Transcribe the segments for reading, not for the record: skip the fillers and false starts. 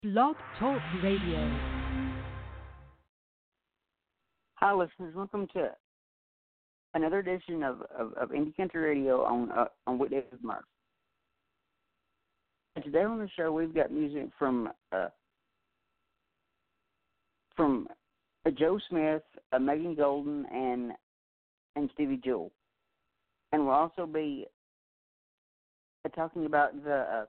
Blog Talk Radio. Hi, listeners. Welcome to another edition of Indie Country Radio on Weekdays with Murph. And today on the show, we've got music from Joe Smith, Megan Golden, and Stevie Jewell. And we'll also be talking about the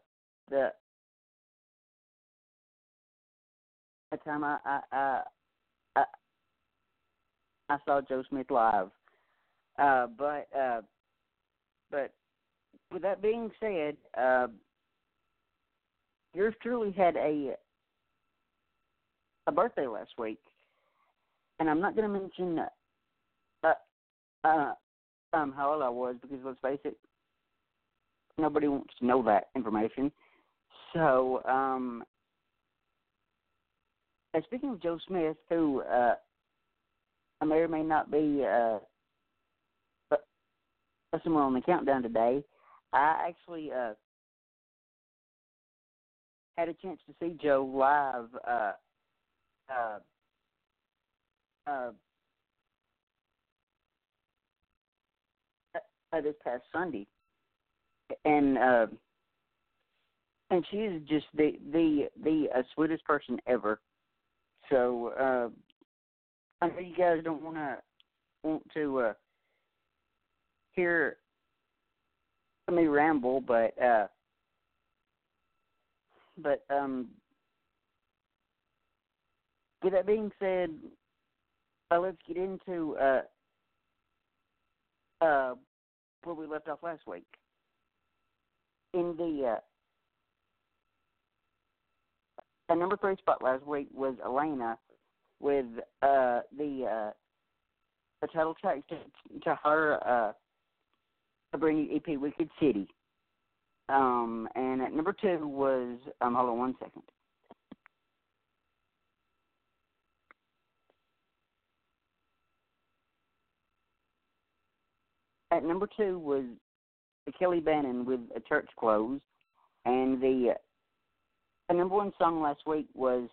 time I saw Joe Smith live. But with that being said, yours truly had a birthday last week, and I'm not going to mention how old I was because, let's face it, nobody wants to know that information. So, speaking of Joe Smith, who may or may not be somewhere on the countdown today, I actually had a chance to see Joe live this past Sunday, and she is just the sweetest person ever. So I know you guys don't want to hear me ramble, but with that being said, let's get into where we left off last week. In the number 3 spot last week was Elena with the title track to her a brand new EP, Wicked City. And at number 2 was hold on one second. At number 2 was Kelly Bannon with A Church Close, and the number 1 song last week was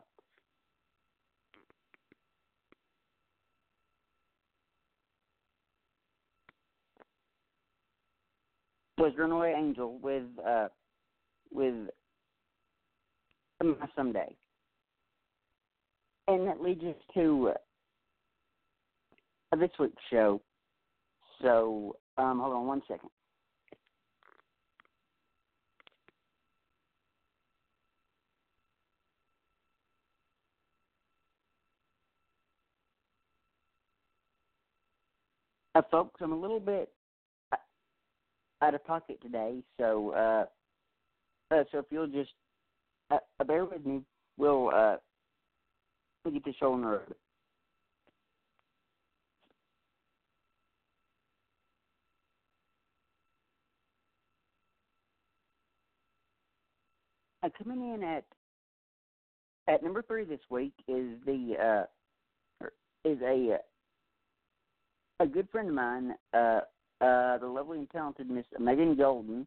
Runaway Angel with My Someday. And that leads us to this week's show. So, hold on one second. Folks, I'm a little bit out of pocket today, so if you'll just bear with me, we'll get the show on the road. Coming in at number 3 this week is a good friend of mine, the lovely and talented Miss Megan Golden.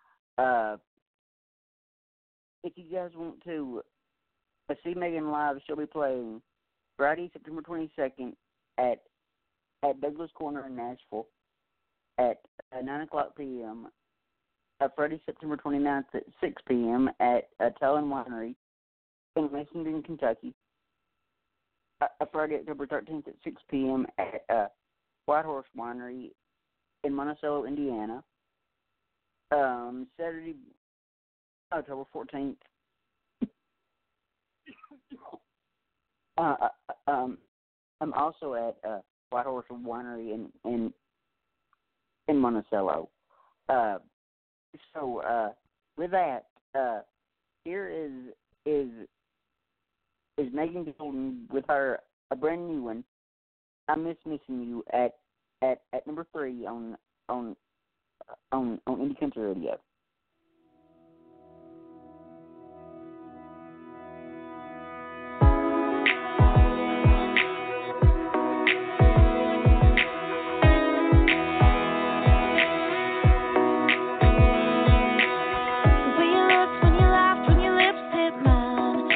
If you guys want to see Megan live, she'll be playing Friday, September 22nd at Douglas Corner in Nashville at 9 o'clock p.m. Friday, September 29th at 6 p.m. at Talon Winery in Lexington, Kentucky. Friday, October 13th at 6 p.m. at White Horse Winery in Monticello, Indiana. Saturday, October 14th. I'm also at White Horse Winery in Monticello. So with that, here is Megan Golden with her a brand new one. I Miss Missing You at number 3 on Indie Country Radio. When you looked, when you laughed, when your lips hit mine.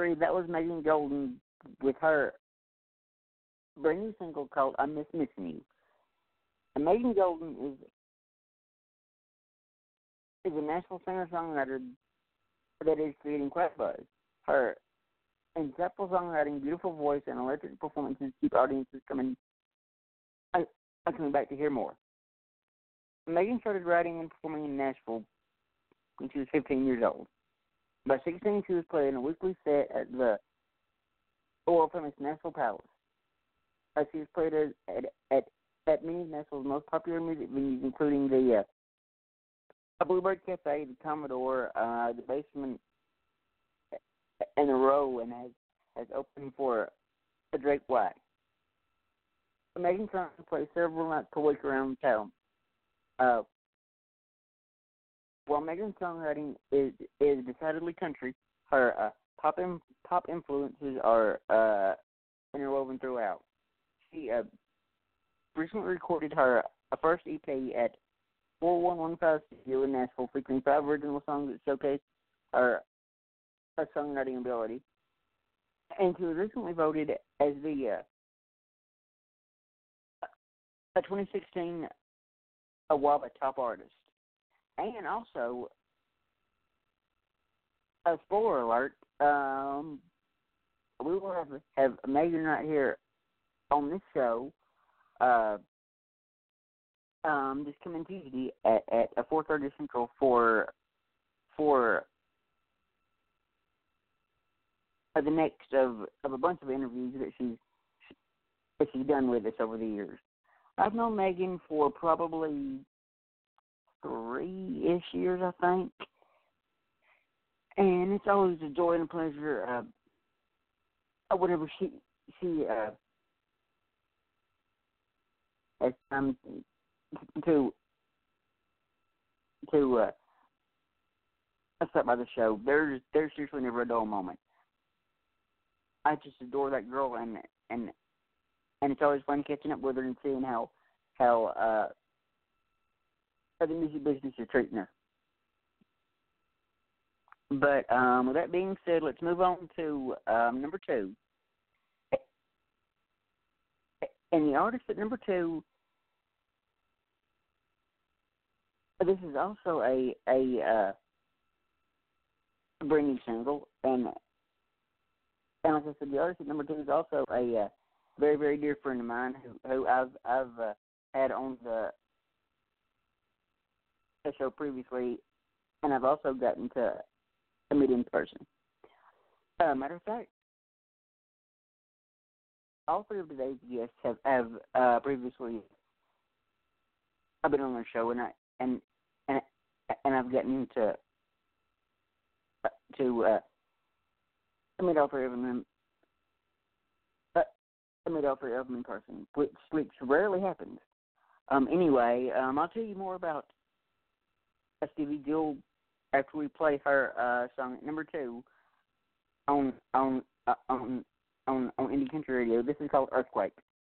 3, that was Megan Golden with her brand new single called I Miss Missing You. And Megan Golden is a national singer-songwriter that is creating quite a buzz. Her insightful songwriting, beautiful voice, and electric performances keep audiences coming back to hear more. Megan started writing and performing in Nashville when she was 15 years old. By 16, she was playing a weekly set at the world-famous Nashville Palace. She was played at many of Nashville's most popular music venues, including the Bluebird Cafe, the Commodore, the Basement, and the Row, and has opened for Drake White. Megan currently plays several nights per week around town. While Megan's songwriting is decidedly country, her pop influences are interwoven throughout. She recently recorded her first EP at 4115 Studio in Nashville, featuring 5 original songs that showcase her songwriting ability. And she was recently voted as the 2016 AWABA Top Artist. And also, a spoiler alert, we will have Megan right here on this show this coming Tuesday at 4:30 Central for the next of a bunch of interviews that she's done with us over the years. I've known Megan for probably 3-ish years, I think, and it's always a joy and a pleasure. Whenever she has time to stop by the show. There's seriously never a dull moment. I just adore that girl, and it's always fun catching up with her and seeing how the music business is treating her. But with that being said, let's move on to number 2. And the artist at number 2, this is also a brand new single, and like I said, the artist at number 2 is also a very, very dear friend of mine who I've had on the show previously, and I've also gotten to meet in person. Matter of fact, all 3 of today's guests have previously I've been on their show, and I've gotten to meet all 3 of them. Meet all 3 of them in person, which rarely happens. Anyway, I'll tell you more about Stevie Jewell after we play her song at number 2 on Indie Country Radio. This is called Earthquake.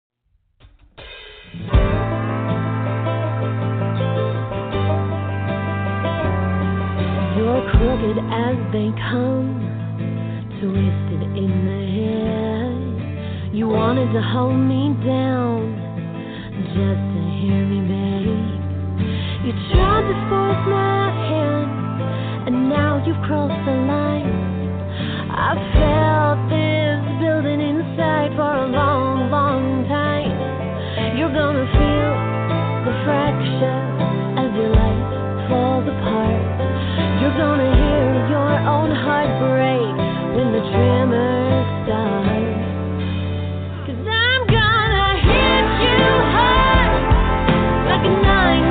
You're crooked as they come, twisted in the head. You wanted to hold me down, just to hear me beg. You tried to force my hand, and now you've crossed the line. I felt this building inside for a long, long time. You're gonna feel the fracture as your life falls apart. You're gonna hear your own heart break when the tremor starts. 'Cause I'm gonna hit you hard like a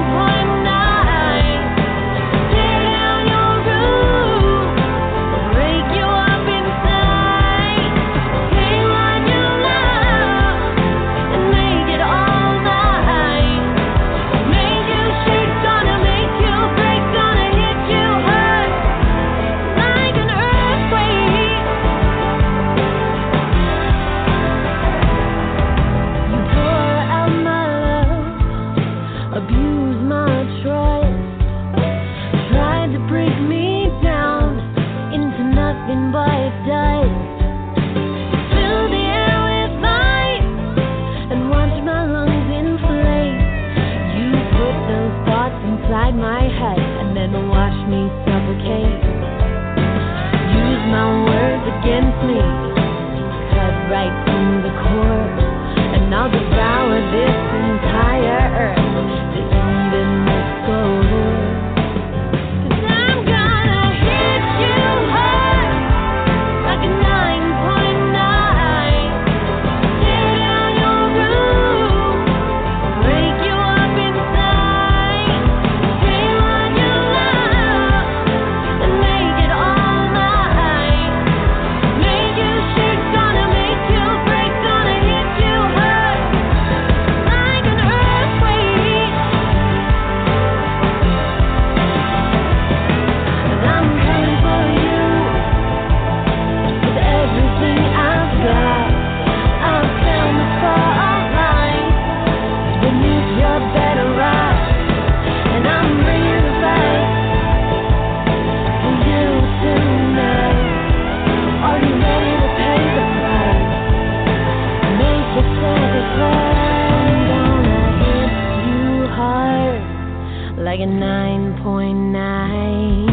9.9. Tear down your roof, break you up inside. Take what you love and make it all mine. Make you 101.9.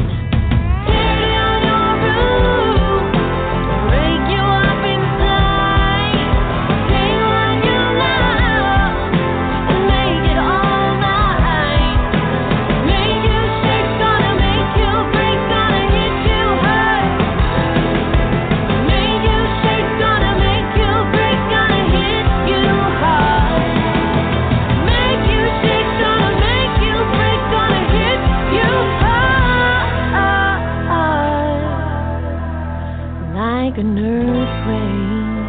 Like an earthquake.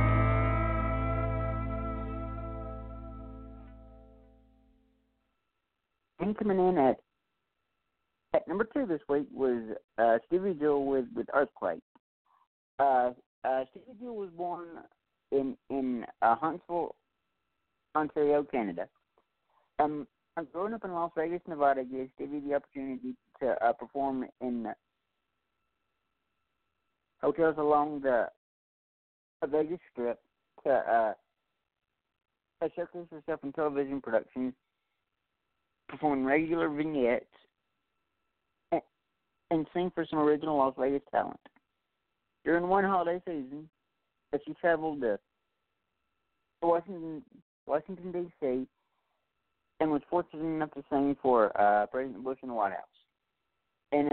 And coming in at number 2 this week was Stevie Jewell with Earthquake. Stevie Jewell was born in Huntsville, Ontario, Canada. Growing up in Las Vegas, Nevada gave Stevie the opportunity to perform in hotels along the Vegas Strip to showcase herself in television productions, performing regular vignettes, and sing for some original Las Vegas talent. During one holiday season, she traveled to Washington, D.C., and was fortunate enough to sing for President Bush in the White House. And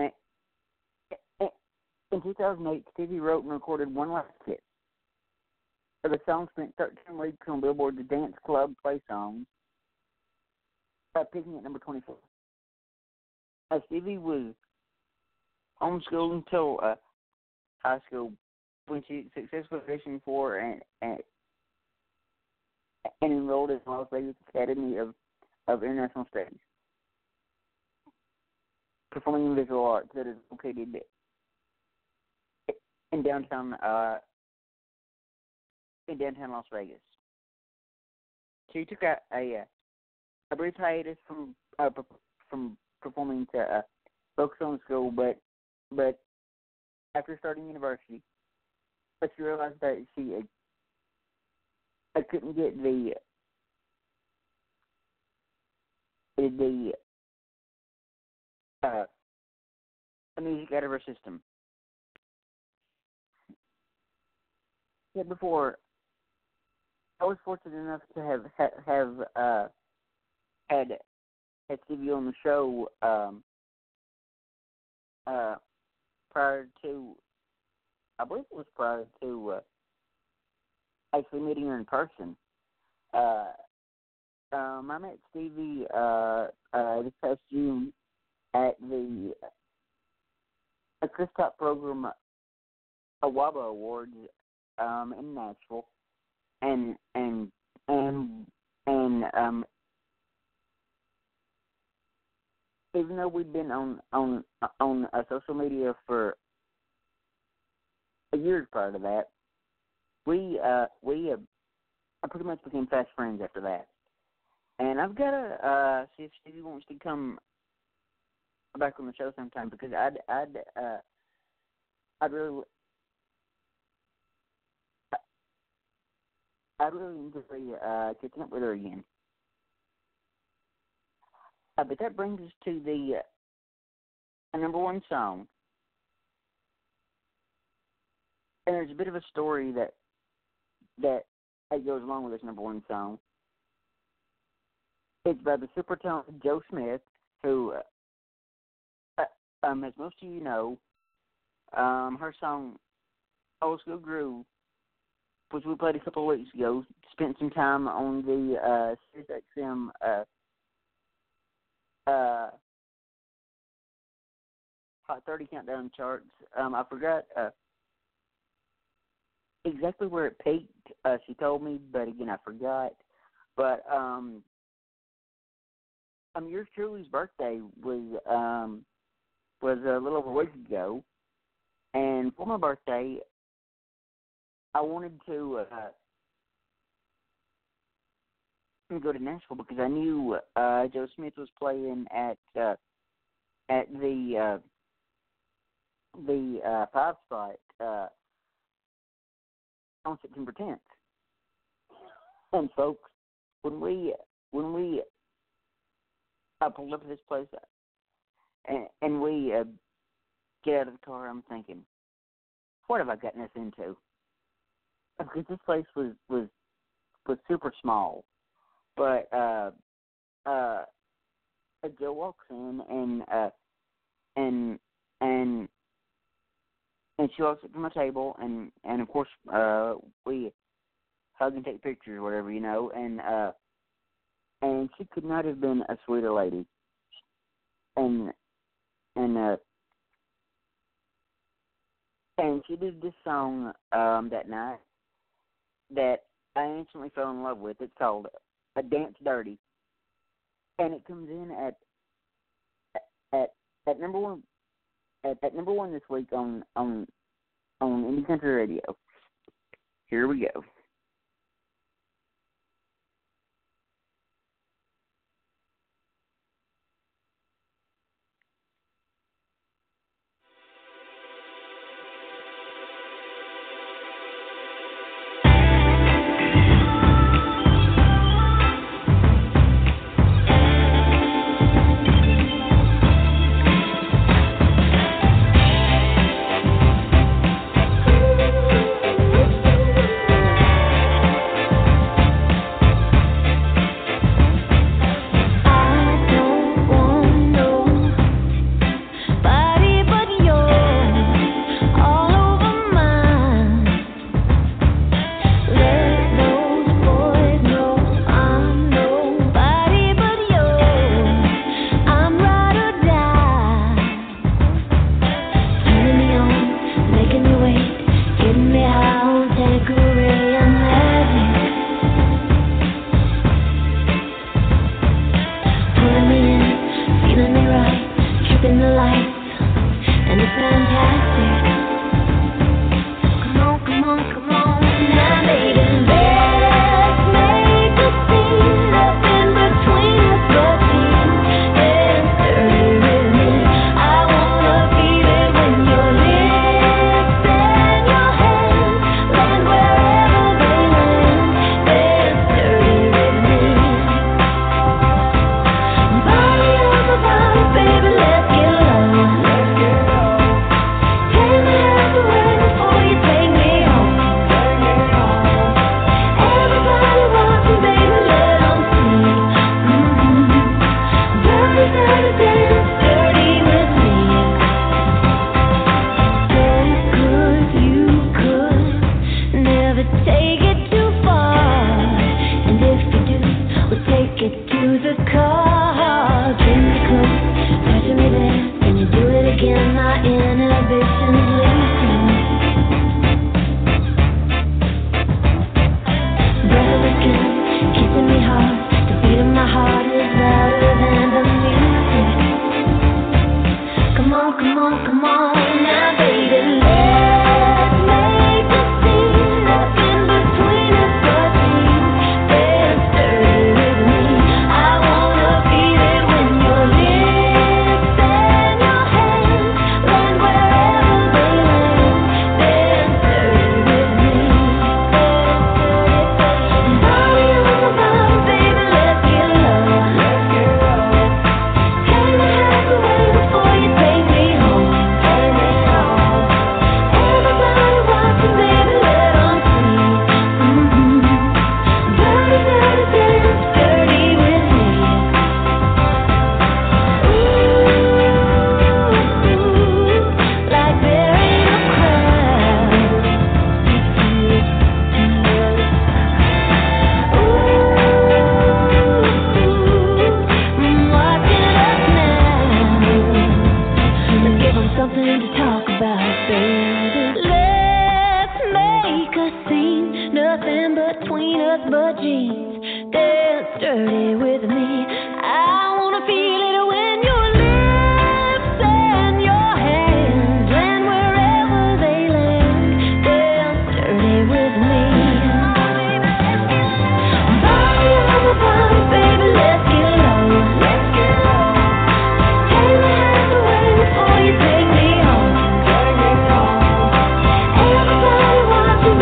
in 2008, Stevie wrote and recorded One Last Kiss. The song spent 13 weeks on Billboard's Dance Club Play Songs, peaking at number 24. Stevie was homeschooled until high school when she successfully auditioned for and enrolled in the Las Vegas Academy of International Studies, performing in visual arts that is located in downtown Las Vegas. She took a brief hiatus from performing to focus on school, but after starting university, she realized that she couldn't get the music out of her system. Yet before, I was fortunate enough to have had Stevie on the show prior to, I believe it was prior to actually meeting her in person. I met Stevie this past June at the Chris Top program AWABA Awards in Nashville, and even though we'd been on social media for a year prior to that, we pretty much became fast friends after that. And I've got to see if Stevie wants to come back on the show sometime, because I'd really enjoy catching up with her again. But that brings us to the number 1 song. And there's a bit of a story that goes along with this number 1 song. It's by the super talented Joe Smith, who, as most of you know, her song Old School Groove, which we played a couple of weeks ago, spent some time on the SiriusXM Hot 30 Countdown charts. I forgot exactly where it peaked. She told me, but again, I forgot. But yours truly's birthday was a little over a week ago, and for my birthday, I wanted to go to Nashville because I knew Joe Smith was playing at the 5 spot on September 10th. And folks, when we pulled up to this place, and we get out of the car. I'm thinking, what have I gotten us into? Because this place was super small, but Joe walks in and she walks up to my table and of course we hug and take pictures or whatever, and she could not have been a sweeter lady. And she did this song that night that I instantly fell in love with. It's called "A Dance Dirty," and it comes in at number one this week on Indie Country Radio. Here we go.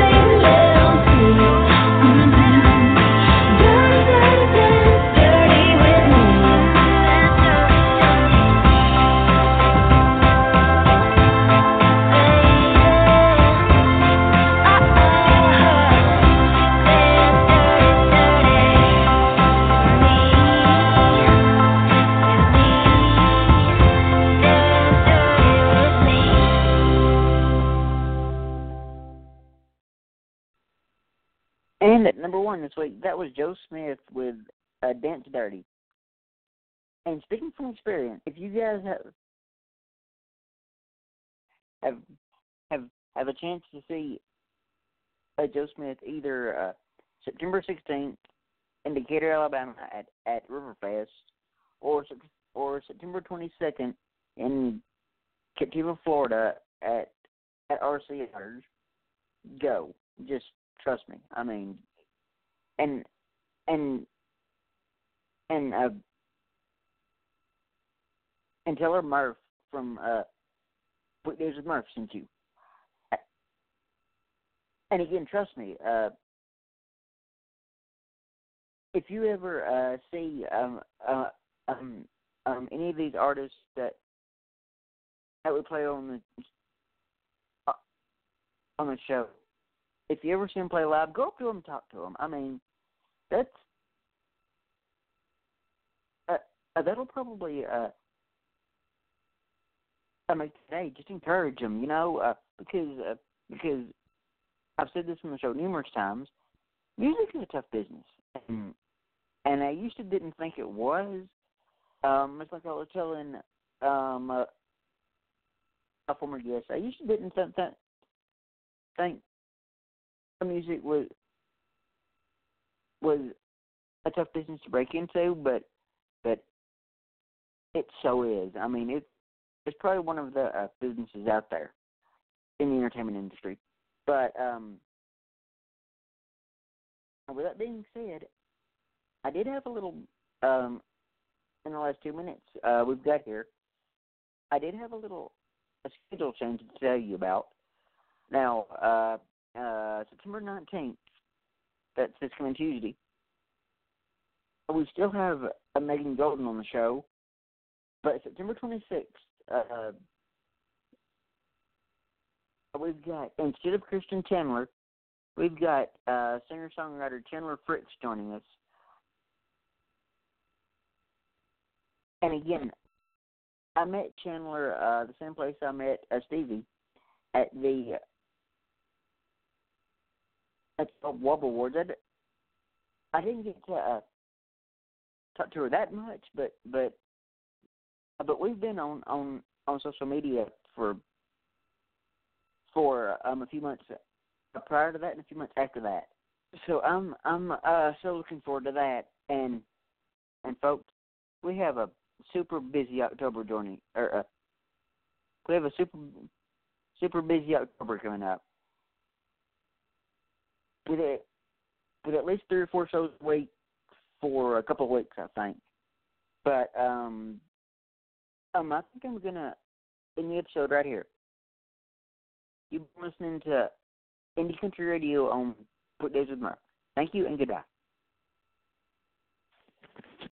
Dirty number one this week, that was Joe Smith with Dance Dirty. And speaking from experience, if you guys have a chance to see Joe Smith either September 16th in Decatur, Alabama at Riverfest, or September 22nd in Captiva, Florida at RC Otters, go. Just trust me. I mean, and Taylor Murph from Weekdays with Murph sent you. And again, trust me. If you ever see any of these artists that we play on the show, if you ever see them play live, go up to them and talk to them. I mean, that'll probably make today. Just encourage them, because I've said this on the show numerous times. Music is a tough business, and I used to didn't think it was. It's like I was telling a former guest. I used to didn't think music was a tough business to break into, but it so is. I mean, it's probably one of the businesses out there in the entertainment industry. But with that being said, I did have a little in the last 2 minutes we've got here. I did have a schedule change to tell you about. Now, September 19th, that's this coming Tuesday, we still have Megan Golden on the show, but September 26th, we've got, instead of Kristen Chandler, we've got singer-songwriter Chandler Fritz joining us. And again, I met Chandler the same place I met Stevie at the Wobble Awards. I didn't get to talk to her that much, but we've been on social media for a few months prior to that and a few months after that. So I'm so looking forward to that. And folks, we have a super busy October journey. We have a super busy October coming up with at least 3 or 4 shows a week for a couple of weeks, I think. But I think I'm gonna end the episode right here. You've been listening to Indie Country Radio on Weekdays with Murph. Thank you and goodbye.